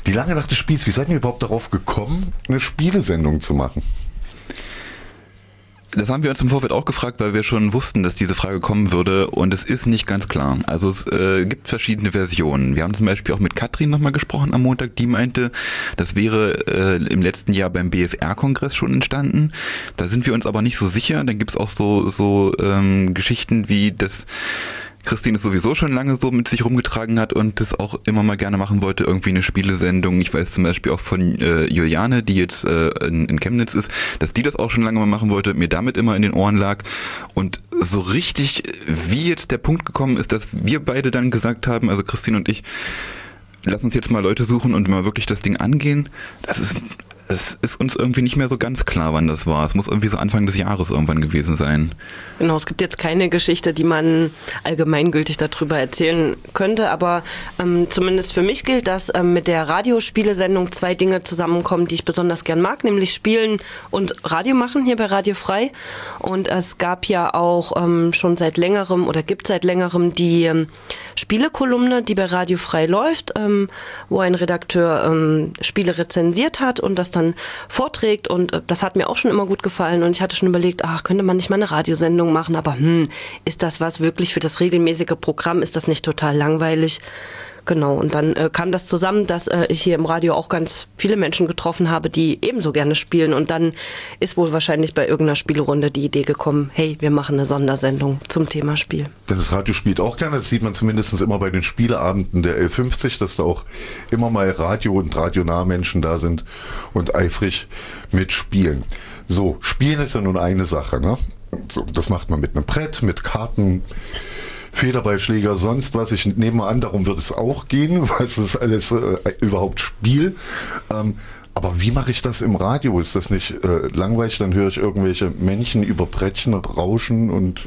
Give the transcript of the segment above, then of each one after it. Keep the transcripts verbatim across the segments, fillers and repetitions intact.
Die lange Nacht des Spiels, wie seid ihr überhaupt darauf gekommen, eine Spielesendung zu machen? Das haben wir uns im Vorfeld auch gefragt, weil wir schon wussten, dass diese Frage kommen würde und es ist nicht ganz klar. Also es äh, gibt verschiedene Versionen. Wir haben zum Beispiel auch mit Katrin nochmal gesprochen am Montag, die meinte, das wäre äh, im letzten Jahr beim B F R-Kongress schon entstanden. Da sind wir uns aber nicht so sicher. Dann gibt es auch so, so ähm, Geschichten wie das Christine es sowieso schon lange so mit sich rumgetragen hat und das auch immer mal gerne machen wollte, irgendwie eine Spielesendung. Ich weiß zum Beispiel auch von äh, Juliane, die jetzt äh, in, in Chemnitz ist, dass die das auch schon lange mal machen wollte, mir damit immer in den Ohren lag. Und so richtig, wie jetzt der Punkt gekommen ist, dass wir beide dann gesagt haben, also Christine und ich, lass uns jetzt mal Leute suchen und mal wirklich das Ding angehen, das ist... Es ist uns irgendwie nicht mehr so ganz klar, wann das war. Es muss irgendwie so Anfang des Jahres irgendwann gewesen sein. Genau, es gibt jetzt keine Geschichte, die man allgemeingültig darüber erzählen könnte, aber ähm, zumindest für mich gilt, dass ähm, mit der Radiospielesendung zwei Dinge zusammenkommen, die ich besonders gern mag, nämlich Spielen und Radio machen hier bei Radio Frei. Und es gab ja auch ähm, schon seit längerem oder gibt seit längerem die ähm, Spielekolumne, die bei Radio Frei läuft, ähm, wo ein Redakteur ähm, Spiele rezensiert hat und das dann vorträgt und das hat mir auch schon immer gut gefallen und ich hatte schon überlegt, ach, könnte man nicht mal eine Radiosendung machen, aber hm, ist das was wirklich für das regelmäßige Programm, ist das nicht total langweilig? Genau, und dann äh, kam das zusammen, dass äh, ich hier im Radio auch ganz viele Menschen getroffen habe, die ebenso gerne spielen und dann ist wohl wahrscheinlich bei irgendeiner Spielerunde die Idee gekommen, hey, wir machen eine Sondersendung zum Thema Spiel. Denn das Radio spielt auch gerne, das sieht man zumindest immer bei den Spieleabenden der L fünfzig, dass da auch immer mal Radio- und radionahe Menschen da sind und eifrig mitspielen. So, Spielen ist ja nun eine Sache, ne? So, das macht man mit einem Brett, mit Karten, Federballschläger, sonst was. Ich nehme mal an, darum wird es auch gehen, was ist alles äh, überhaupt Spiel. Ähm, aber wie mache ich das im Radio? Ist das nicht äh, langweilig? Dann höre ich irgendwelche Männchen über Brettchen rauschen und...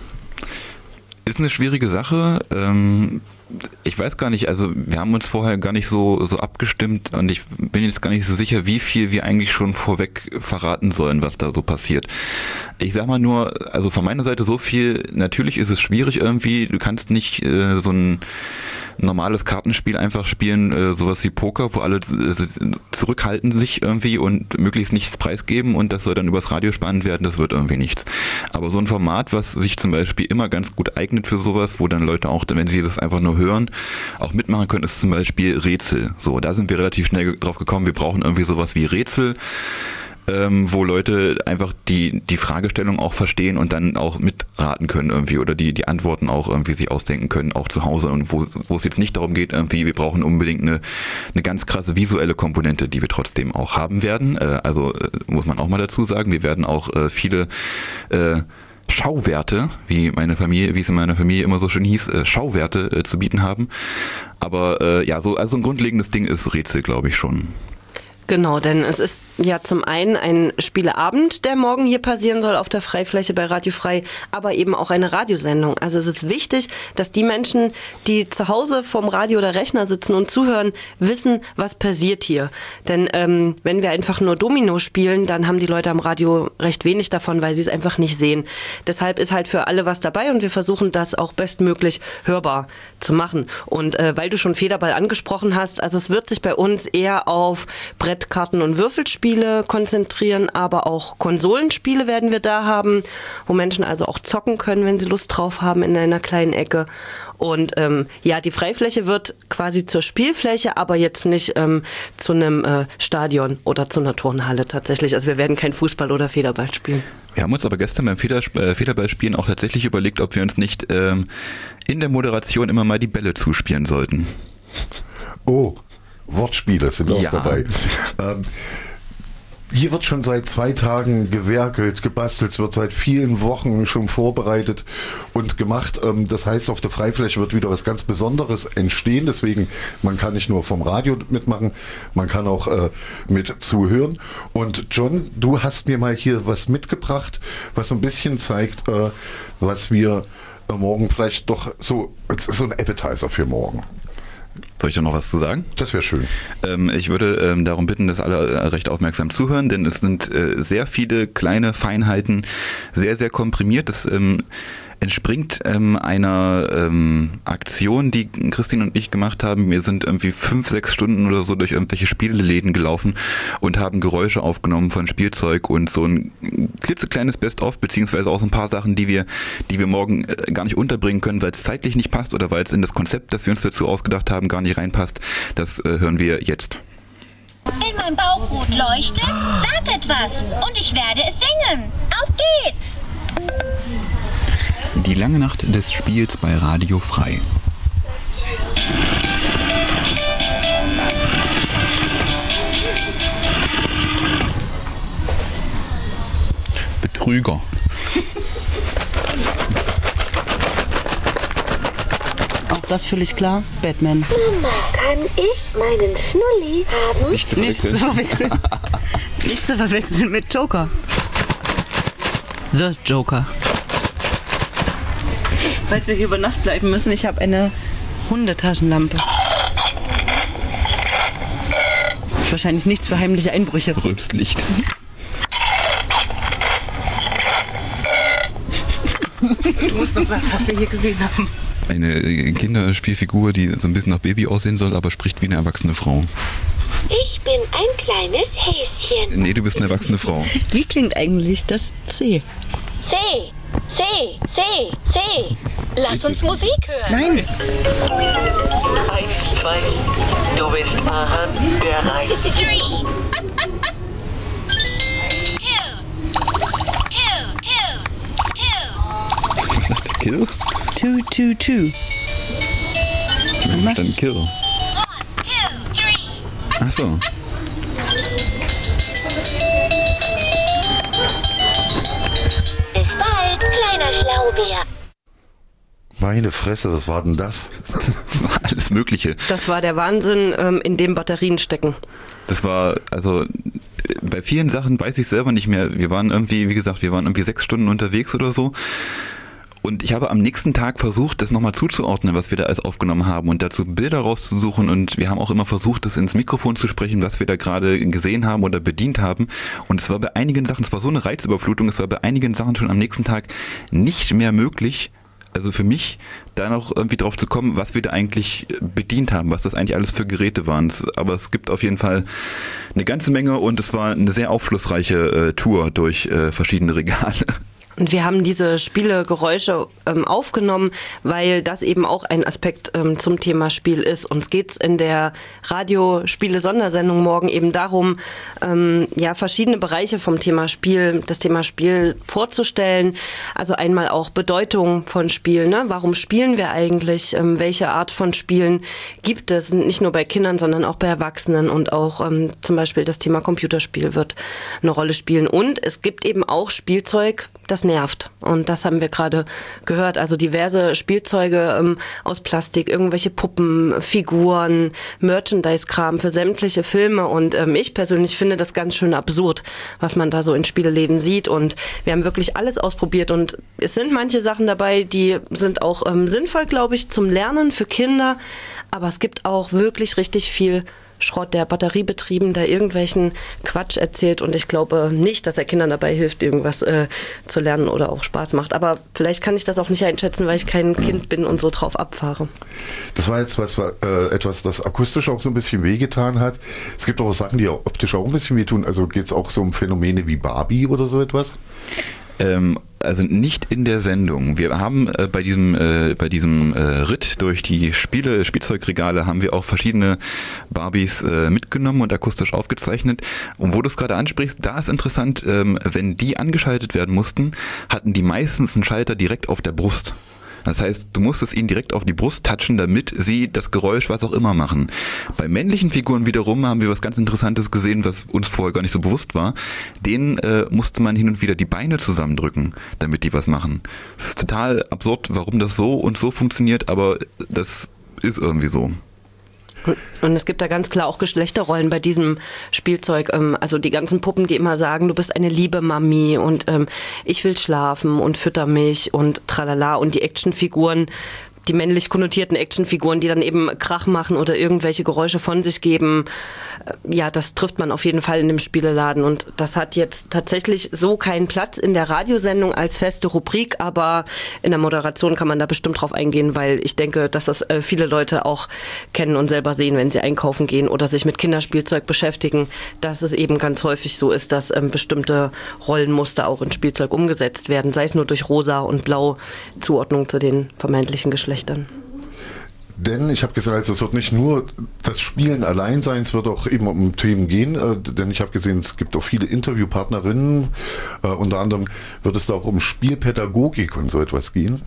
Ist eine schwierige Sache. Ähm, ich weiß gar nicht, also wir haben uns vorher gar nicht so, so abgestimmt und ich bin jetzt gar nicht so sicher, wie viel wir eigentlich schon vorweg verraten sollen, was da so passiert. Ich sag mal nur, also von meiner Seite so viel, natürlich ist es schwierig irgendwie, du kannst nicht äh, so ein normales Kartenspiel einfach spielen, äh, sowas wie Poker, wo alle äh, zurückhalten sich irgendwie und möglichst nichts preisgeben und das soll dann übers Radio spannend werden, das wird irgendwie nichts. Aber so ein Format, was sich zum Beispiel immer ganz gut eignet für sowas, wo dann Leute auch, wenn sie das einfach nur hören, auch mitmachen können, ist zum Beispiel Rätsel. So, da sind wir relativ schnell drauf gekommen, wir brauchen irgendwie sowas wie Rätsel, ähm, wo Leute einfach die, die Fragestellung auch verstehen und dann auch mitraten können irgendwie oder die, die Antworten auch irgendwie sich ausdenken können, auch zu Hause und wo, wo es jetzt nicht darum geht, irgendwie, wir brauchen unbedingt eine, eine ganz krasse visuelle Komponente, die wir trotzdem auch haben werden. Äh, also äh, muss man auch mal dazu sagen, wir werden auch äh, viele äh, Schauwerte, wie meine Familie, wie es in meiner Familie immer so schön hieß, äh, Schauwerte äh, zu bieten haben. Aber äh, ja, so also ein grundlegendes Ding ist Rätsel, glaube ich schon. Genau, denn es ist ja zum einen ein Spieleabend, der morgen hier passieren soll auf der Freifläche bei Radio Frei, aber eben auch eine Radiosendung. Also es ist wichtig, dass die Menschen, die zu Hause vorm Radio oder Rechner sitzen und zuhören, wissen, was passiert hier. Denn ähm, wenn wir einfach nur Domino spielen, dann haben die Leute am Radio recht wenig davon, weil sie es einfach nicht sehen. Deshalb ist halt für alle was dabei und wir versuchen das auch bestmöglich hörbar zu machen. Und äh, weil du schon Federball angesprochen hast, also es wird sich bei uns eher auf Brett Karten- und Würfelspiele konzentrieren, aber auch Konsolenspiele werden wir da haben, wo Menschen also auch zocken können, wenn sie Lust drauf haben in einer kleinen Ecke. Und ähm, ja, die Freifläche wird quasi zur Spielfläche, aber jetzt nicht ähm, zu einem äh, Stadion oder zu einer Turnhalle tatsächlich. Also wir werden kein Fußball oder Federball spielen. Wir haben uns aber gestern beim Feder- äh, Federballspielen auch tatsächlich überlegt, ob wir uns nicht ähm, in der Moderation immer mal die Bälle zuspielen sollten. Oh, Wortspiele sind auch ja. dabei. Ähm, hier wird schon seit zwei Tagen gewerkelt, gebastelt, es wird seit vielen Wochen schon vorbereitet und gemacht. Ähm, das heißt, auf der Freifläche wird wieder was ganz Besonderes entstehen. Deswegen, man kann nicht nur vom Radio mitmachen, man kann auch äh, mit zuhören. Und John, du hast mir mal hier was mitgebracht, was so ein bisschen zeigt, äh, was wir äh, morgen vielleicht doch so, so ein Appetizer für morgen. Soll ich da noch was zu sagen? Das wäre schön. Ähm, ich würde ähm, darum bitten, dass alle äh, recht aufmerksam zuhören, denn es sind äh, sehr viele kleine Feinheiten, sehr, sehr komprimiert. Das ähm, entspringt ähm, einer ähm, Aktion, die Christine und ich gemacht haben. Wir sind irgendwie fünf, sechs Stunden oder so durch irgendwelche Spieleläden gelaufen und haben Geräusche aufgenommen von Spielzeug und so ein klitzekleines Best-of, beziehungsweise auch so ein paar Sachen, die wir, die wir morgen äh, gar nicht unterbringen können, weil es zeitlich nicht passt oder weil es in das Konzept, das wir uns dazu ausgedacht haben, gar nicht reinpasst. Das äh, hören wir jetzt. Wenn mein Bauch rot leuchtet, sag etwas und ich werde es singen. Auf geht's! Die lange Nacht des Spiels bei Radio Frei. Betrüger. Auch das völlig klar. Batman. Mama, kann ich meinen Schnulli haben? Nicht zu Nicht zu verwechseln. verwechseln. Nicht zu verwechseln mit Joker. The Joker. Falls wir hier über Nacht bleiben müssen, ich habe eine Hundetaschenlampe. Ist wahrscheinlich nichts für heimliche Einbrüche. Rülpslicht. Du musst noch sagen, was wir hier gesehen haben. Eine Kinderspielfigur, die so ein bisschen nach Baby aussehen soll, aber spricht wie eine erwachsene Frau. Ich bin ein kleines Häschen. Nee, du bist eine erwachsene Frau. Wie klingt eigentlich das C? C, C, C, C. Lass uns Musik hören. Nein. Eins, zwei, du bist Ahn, der Reich. Three. Hill. Hill, hill, hill. Was sagt der Kill? Two, two, two. Ich habe verstanden Kill. One, two, three. Ach so. Bis bald, kleiner Schlaubeer. Meine Fresse, was war denn das? Das war alles Mögliche. Das war der Wahnsinn, ähm, in dem Batterien stecken. Das war, also bei vielen Sachen weiß ich selber nicht mehr. Wir waren irgendwie, wie gesagt, wir waren irgendwie sechs Stunden unterwegs oder so. Und ich habe am nächsten Tag versucht, das nochmal zuzuordnen, was wir da alles aufgenommen haben und dazu Bilder rauszusuchen. Und wir haben auch immer versucht, das ins Mikrofon zu sprechen, was wir da gerade gesehen haben oder bedient haben. Und es war bei einigen Sachen, es war so eine Reizüberflutung, es war bei einigen Sachen schon am nächsten Tag nicht mehr möglich, also für mich, da noch irgendwie drauf zu kommen, was wir da eigentlich bedient haben, was das eigentlich alles für Geräte waren. Aber es gibt auf jeden Fall eine ganze Menge und es war eine sehr aufschlussreiche äh, Tour durch äh, verschiedene Regale. Und wir haben diese Spielegeräusche ähm, aufgenommen, weil das eben auch ein Aspekt ähm, zum Thema Spiel ist. Uns geht es in der Radiospiele-Sondersendung morgen eben darum, ähm, ja, verschiedene Bereiche vom Thema Spiel, das Thema Spiel vorzustellen. Also einmal auch Bedeutung von Spielen. Ne? Warum spielen wir eigentlich? Ähm, welche Art von Spielen gibt es? Nicht nur bei Kindern, sondern auch bei Erwachsenen. Und auch ähm, zum Beispiel das Thema Computerspiel wird eine Rolle spielen. Und es gibt eben auch Spielzeug, das nervt. Und das haben wir gerade gehört. Also diverse Spielzeuge ähm, aus Plastik, irgendwelche Puppen, Figuren, Merchandise-Kram für sämtliche Filme. Und ähm, ich persönlich finde das ganz schön absurd, was man da so in Spieleläden sieht. Und wir haben wirklich alles ausprobiert. Und es sind manche Sachen dabei, die sind auch ähm, sinnvoll, glaube ich, zum Lernen für Kinder. Aber es gibt auch wirklich richtig viel Schrott, der batteriebetrieben da irgendwelchen Quatsch erzählt und ich glaube nicht, dass er Kindern dabei hilft, irgendwas äh, zu lernen oder auch Spaß macht. Aber vielleicht kann ich das auch nicht einschätzen, weil ich kein Kind bin und so drauf abfahre. Das war jetzt was, äh, etwas, das akustisch auch so ein bisschen wehgetan hat. Es gibt auch Sachen, die optisch auch ein bisschen wehtun. Also geht es auch so um Phänomene wie Barbie oder so etwas? Ähm, also nicht in der Sendung. Wir haben äh, bei diesem äh, bei diesem äh, Ritt durch die Spiele Spielzeugregale haben wir auch verschiedene Barbies äh, mitgenommen und akustisch aufgezeichnet. Und wo du es gerade ansprichst, da ist interessant, ähm, wenn die angeschaltet werden mussten, hatten die meistens einen Schalter direkt auf der Brust. Das heißt, du musstest ihn direkt auf die Brust touchen, damit sie das Geräusch, was auch immer machen. Bei männlichen Figuren wiederum haben wir was ganz Interessantes gesehen, was uns vorher gar nicht so bewusst war. Denen äh, musste man hin und wieder die Beine zusammendrücken, damit die was machen. Es ist total absurd, warum das so und so funktioniert, aber das ist irgendwie so. Und es gibt da ganz klar auch Geschlechterrollen bei diesem Spielzeug. Also die ganzen Puppen, die immer sagen, du bist eine liebe Mami und ähm, ich will schlafen und fütter mich und tralala. Und die Actionfiguren, die männlich konnotierten Actionfiguren, die dann eben Krach machen oder irgendwelche Geräusche von sich geben. Ja, das trifft man auf jeden Fall in dem Spieleladen und das hat jetzt tatsächlich so keinen Platz in der Radiosendung als feste Rubrik, aber in der Moderation kann man da bestimmt drauf eingehen, weil ich denke, dass das viele Leute auch kennen und selber sehen, wenn sie einkaufen gehen oder sich mit Kinderspielzeug beschäftigen, dass es eben ganz häufig so ist, dass ähm, bestimmte Rollenmuster auch in Spielzeug umgesetzt werden, sei es nur durch Rosa und Blau, Zuordnung zu den vermeintlichen Geschlechtern. Denn ich habe gesagt, also es wird nicht nur das Spielen allein sein, es wird auch eben um Themen gehen, äh, denn ich habe gesehen, es gibt auch viele Interviewpartnerinnen, äh, unter anderem wird es da auch um Spielpädagogik und so etwas gehen.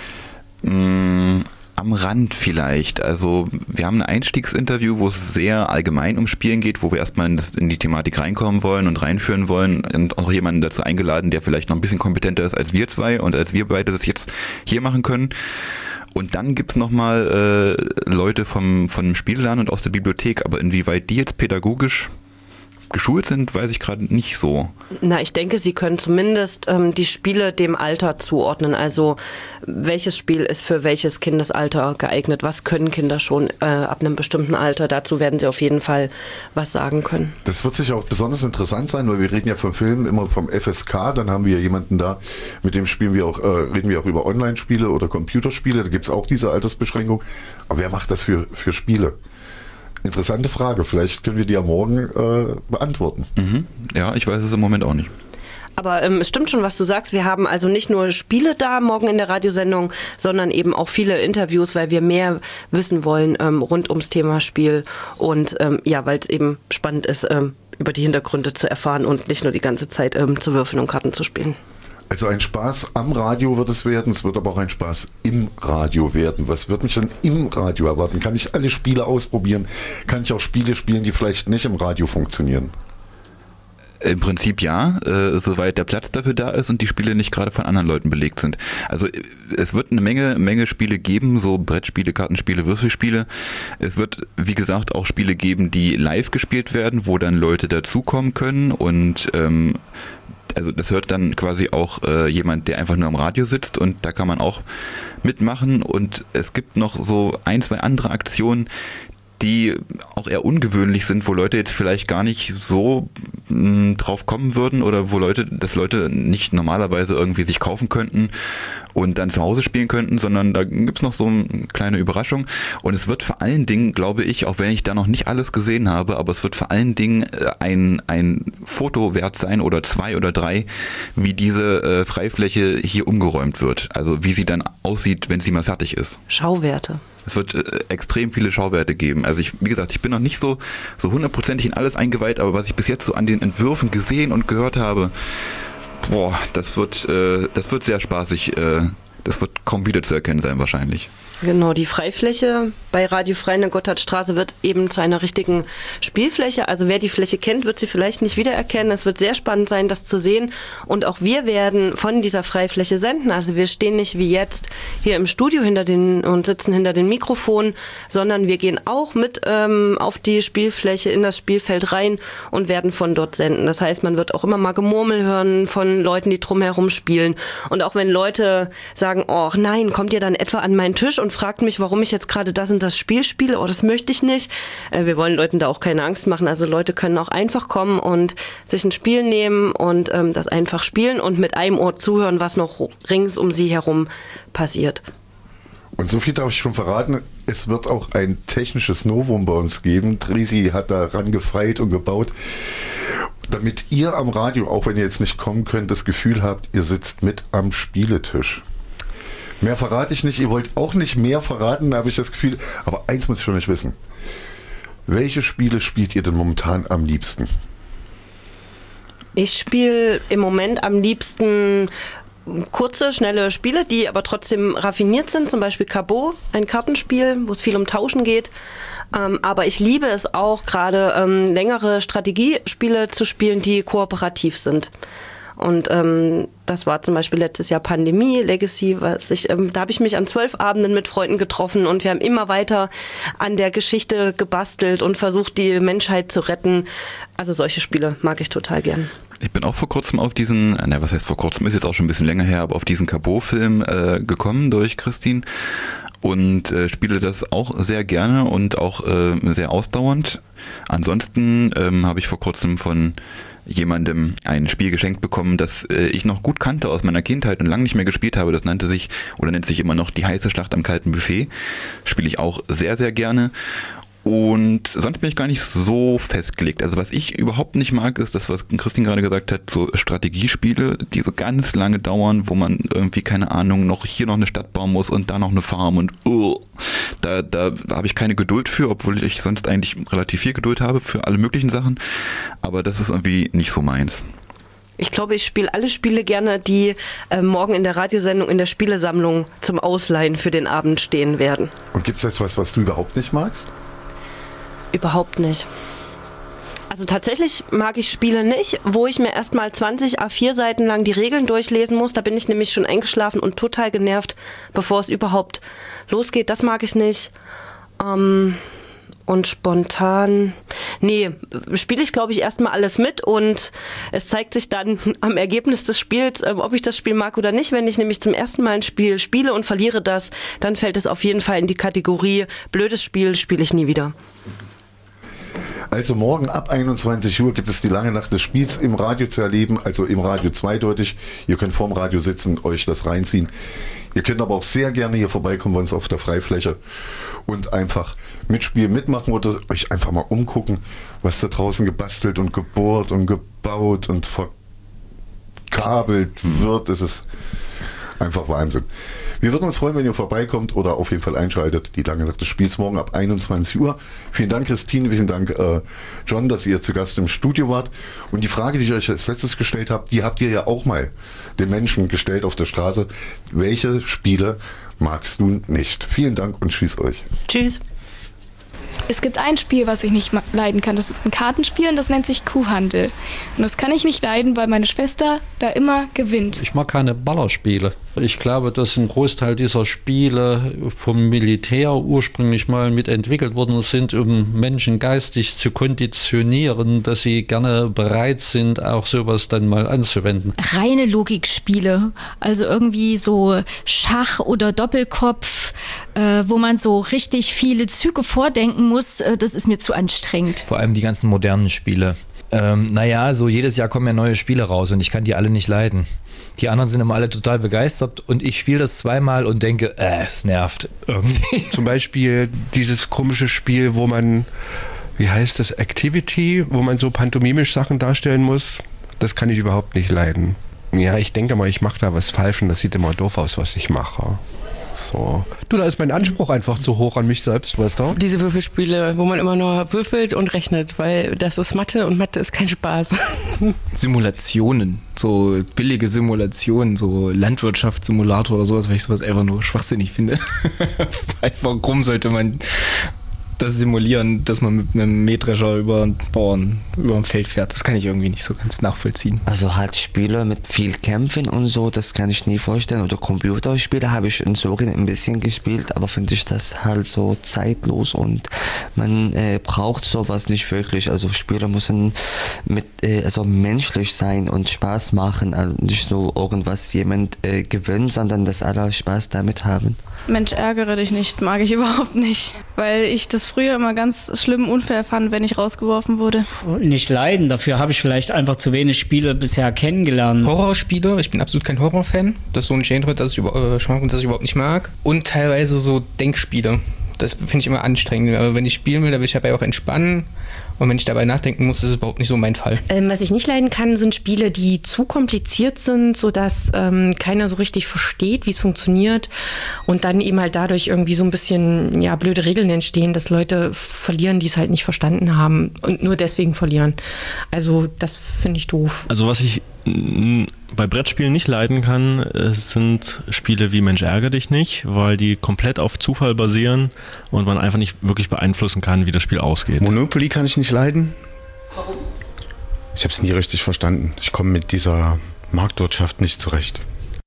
Mm, am Rand vielleicht. Also wir haben ein Einstiegsinterview, wo es sehr allgemein um Spielen geht, wo wir erstmal in, das, in die Thematik reinkommen wollen und reinführen wollen und auch jemanden dazu eingeladen, der vielleicht noch ein bisschen kompetenter ist als wir zwei und als wir beide das jetzt hier machen können. Und dann gibt's nochmal äh, Leute vom, vom Spieleladen und aus der Bibliothek, aber inwieweit die jetzt pädagogisch geschult sind, weiß ich gerade nicht so. Na, ich denke, sie können zumindest ähm, die Spiele dem Alter zuordnen. Also welches Spiel ist für welches Kindesalter geeignet? Was können Kinder schon äh, ab einem bestimmten Alter? Dazu werden sie auf jeden Fall was sagen können. Das wird sicher auch besonders interessant sein, weil wir reden ja vom Film immer vom F S K. Dann haben wir jemanden da, mit dem spielen wir auch, äh, reden wir auch über Online-Spiele oder Computerspiele. Da gibt es auch diese Altersbeschränkung. Aber wer macht das für, für Spiele? Interessante Frage. Vielleicht können wir die ja morgen äh, beantworten. Mhm. Ja, ich weiß es im Moment auch nicht. Aber ähm, es stimmt schon, was du sagst. Wir haben also nicht nur Spiele da morgen in der Radiosendung, sondern eben auch viele Interviews, weil wir mehr wissen wollen ähm, rund ums Thema Spiel und ähm, ja, weil es eben spannend ist, ähm, über die Hintergründe zu erfahren und nicht nur die ganze Zeit ähm, zu würfeln und Karten zu spielen. Also ein Spaß am Radio wird es werden, es wird aber auch ein Spaß im Radio werden. Was wird mich dann im Radio erwarten? Kann ich alle Spiele ausprobieren? Kann ich auch Spiele spielen, die vielleicht nicht im Radio funktionieren? Im Prinzip ja, äh, soweit der Platz dafür da ist und die Spiele nicht gerade von anderen Leuten belegt sind. Also es wird eine Menge, Menge Spiele geben, so Brettspiele, Kartenspiele, Würfelspiele. Es wird, wie gesagt, auch Spiele geben, die live gespielt werden, wo dann Leute dazukommen können und ähm, also das hört dann quasi auch äh, jemand, der einfach nur am Radio sitzt und da kann man auch mitmachen und es gibt noch so ein, zwei andere Aktionen, die auch eher ungewöhnlich sind, wo Leute jetzt vielleicht gar nicht so mh, drauf kommen würden oder wo Leute, dass Leute nicht normalerweise irgendwie sich kaufen könnten und dann zu Hause spielen könnten, sondern da gibt's noch so eine kleine Überraschung und es wird vor allen Dingen, glaube ich, auch wenn ich da noch nicht alles gesehen habe, aber es wird vor allen Dingen ein, ein Foto wert sein oder zwei oder drei, wie diese äh, Freifläche hier umgeräumt wird, also wie sie dann aussieht, wenn sie mal fertig ist. Schauwerte. Es wird äh, extrem viele Schauwerte geben. Also ich, wie gesagt, ich bin noch nicht so so hundertprozentig in alles eingeweiht, aber was ich bis jetzt so an den Entwürfen gesehen und gehört habe, boah, das wird, äh, das wird sehr spaßig. Äh, das wird kaum wieder zu erkennen sein wahrscheinlich. Genau, die Freifläche bei Radio Frei in der Gotthardstraße wird eben zu einer richtigen Spielfläche. Also wer die Fläche kennt, wird sie vielleicht nicht wiedererkennen. Es wird sehr spannend sein, das zu sehen. Und auch wir werden von dieser Freifläche senden. Also wir stehen nicht wie jetzt hier im Studio hinter den und sitzen hinter den Mikrofonen, sondern wir gehen auch mit ähm, auf die Spielfläche, in das Spielfeld rein und werden von dort senden. Das heißt, man wird auch immer mal Gemurmel hören von Leuten, die drumherum spielen. Und auch wenn Leute sagen, oh nein, kommt ihr dann etwa an meinen Tisch und fragt mich, warum ich jetzt gerade das und das Spiel spiele. Oh, das möchte ich nicht. Äh, wir wollen Leuten da auch keine Angst machen. Also Leute können auch einfach kommen und sich ein Spiel nehmen und ähm, das einfach spielen und mit einem Ohr zuhören, was noch rings um sie herum passiert. Und so viel darf ich schon verraten, es wird auch ein technisches Novum bei uns geben. Trisi hat daran gefeilt und gebaut, damit ihr am Radio, auch wenn ihr jetzt nicht kommen könnt, das Gefühl habt, ihr sitzt mit am Spieletisch. Mehr verrate ich nicht, ihr wollt auch nicht mehr verraten, habe ich das Gefühl. Aber eins muss ich von euch wissen. Welche Spiele spielt ihr denn momentan am liebsten? Ich spiele im Moment am liebsten kurze, schnelle Spiele, die aber trotzdem raffiniert sind. Zum Beispiel Cabot, ein Kartenspiel, wo es viel um Tauschen geht. Ähm, aber ich liebe es auch, gerade ähm, längere Strategiespiele zu spielen, die kooperativ sind. Und ähm, das war zum Beispiel letztes Jahr Pandemie, Legacy, was ich, ähm, da habe ich mich an zwölf Abenden mit Freunden getroffen und wir haben immer weiter an der Geschichte gebastelt und versucht, die Menschheit zu retten. Also solche Spiele mag ich total gern. Ich bin auch vor kurzem auf diesen, na, was heißt vor kurzem, ist jetzt auch schon ein bisschen länger her, aber auf diesen Cabot-Film äh, gekommen durch Christine. und äh, spiele das auch sehr gerne und auch äh, sehr ausdauernd. Ansonsten ähm, habe ich vor kurzem von jemandem ein Spiel geschenkt bekommen, das äh, ich noch gut kannte aus meiner Kindheit und lange nicht mehr gespielt habe. Das nannte sich oder nennt sich immer noch Die heiße Schlacht am kalten Buffet. Spiele ich auch sehr, sehr gerne. Und sonst bin ich gar nicht so festgelegt. Also was ich überhaupt nicht mag, ist das, was Christine gerade gesagt hat, so Strategiespiele, die so ganz lange dauern, wo man irgendwie, keine Ahnung, noch hier noch eine Stadt bauen muss und da noch eine Farm und uh, da, da habe ich keine Geduld für, obwohl ich sonst eigentlich relativ viel Geduld habe für alle möglichen Sachen. Aber das ist irgendwie nicht so meins. Ich glaube, ich spiele alle Spiele gerne, die äh, morgen in der Radiosendung in der Spielesammlung zum Ausleihen für den Abend stehen werden. Und gibt es jetzt was, was du überhaupt nicht magst? Überhaupt nicht. Also tatsächlich mag ich Spiele nicht, wo ich mir erstmal zwanzig A vier Seiten lang die Regeln durchlesen muss. Da bin ich nämlich schon eingeschlafen und total genervt, bevor es überhaupt losgeht. Das mag ich nicht. Ähm, und spontan... Nee, spiele ich, glaube ich, erstmal alles mit und es zeigt sich dann am Ergebnis des Spiels, ob ich das Spiel mag oder nicht. Wenn ich nämlich zum ersten Mal ein Spiel spiele und verliere das, dann fällt es auf jeden Fall in die Kategorie blödes Spiel, spiele ich nie wieder. Also morgen ab einundzwanzig Uhr gibt es die lange Nacht des Spiels im Radio zu erleben, also im Radio zweideutig. Ihr könnt vorm Radio sitzen und euch das reinziehen. Ihr könnt aber auch sehr gerne hier vorbeikommen bei uns auf der Freifläche und einfach mitspielen, mitmachen oder euch einfach mal umgucken, was da draußen gebastelt und gebohrt und gebaut und verkabelt wird. Es ist einfach Wahnsinn. Wir würden uns freuen, wenn ihr vorbeikommt oder auf jeden Fall einschaltet. Die lange Nacht des Spiels morgen ab einundzwanzig Uhr. Vielen Dank, Christine, vielen Dank, äh, John, dass ihr zu Gast im Studio wart. Und die Frage, die ich euch als letztes gestellt habe, die habt ihr ja auch mal den Menschen gestellt auf der Straße. Welche Spiele magst du nicht? Vielen Dank und tschüss euch. Tschüss. Es gibt ein Spiel, was ich nicht leiden kann. Das ist ein Kartenspiel und das nennt sich Kuhhandel. Und das kann ich nicht leiden, weil meine Schwester da immer gewinnt. Ich mag keine Ballerspiele. Ich glaube, dass ein Großteil dieser Spiele vom Militär ursprünglich mal mitentwickelt worden sind, um Menschen geistig zu konditionieren, dass sie gerne bereit sind, auch sowas dann mal anzuwenden. Reine Logikspiele, also irgendwie so Schach oder Doppelkopf, äh, wo man so richtig viele Züge vordenken muss, äh, das ist mir zu anstrengend. Vor allem die ganzen modernen Spiele. Ähm, naja, so jedes Jahr kommen ja neue Spiele raus und ich kann die alle nicht leiden. Die anderen sind immer alle total begeistert und ich spiele das zweimal und denke, äh, es nervt irgendwie. Zum Beispiel dieses komische Spiel, wo man, wie heißt das, Activity, wo man so pantomimisch Sachen darstellen muss, das kann ich überhaupt nicht leiden. Ja, ich denke mal, ich mache da was falsch und das sieht immer doof aus, was ich mache. So. Du, da ist mein Anspruch einfach zu hoch an mich selbst, weißt du? Diese Würfelspiele, wo man immer nur würfelt und rechnet, weil das ist Mathe und Mathe ist kein Spaß. Simulationen, so billige Simulationen, so Landwirtschaftssimulator oder sowas, weil ich sowas einfach nur schwachsinnig finde. Warum sollte man das simulieren, dass man mit einem Mähdrescher über einen Bauern, über ein Feld fährt? Das kann ich irgendwie nicht so ganz nachvollziehen. Also halt Spiele mit viel Kämpfen und so, das kann ich nie vorstellen. Oder Computerspiele habe ich in Sorgen ein bisschen gespielt, aber finde ich das halt so zeitlos und man äh, braucht sowas nicht wirklich. Also Spiele müssen mit, äh, also menschlich sein und Spaß machen, also nicht so irgendwas jemand äh, gewinnt, sondern dass alle Spaß damit haben. Mensch, ärgere dich nicht, mag ich überhaupt nicht, weil ich das früher immer ganz schlimm unfair fand, wenn ich rausgeworfen wurde. Nicht leiden, dafür habe ich vielleicht einfach zu wenig Spiele bisher kennengelernt. Horrorspiele, ich bin absolut kein Horrorfan, das ist so ein Genre, das ich, äh, das ich überhaupt nicht mag. Und teilweise so Denkspiele, das finde ich immer anstrengend, aber wenn ich spielen will, dann will ich dabei auch entspannen. Und wenn ich dabei nachdenken muss, ist es überhaupt nicht so mein Fall. Ähm, was ich nicht leiden kann, sind Spiele, die zu kompliziert sind, sodass ähm, keiner so richtig versteht, wie es funktioniert. Und dann eben halt dadurch irgendwie so ein bisschen ja, blöde Regeln entstehen, dass Leute verlieren, die es halt nicht verstanden haben und nur deswegen verlieren. Also das finde ich doof. Also was ich bei Brettspielen nicht leiden kann, sind Spiele wie Mensch ärgere dich nicht, weil die komplett auf Zufall basieren und man einfach nicht wirklich beeinflussen kann, wie das Spiel ausgeht. Monopoly kann ich nicht leiden. Warum? Ich habe es nie richtig verstanden. Ich komme mit dieser Marktwirtschaft nicht zurecht.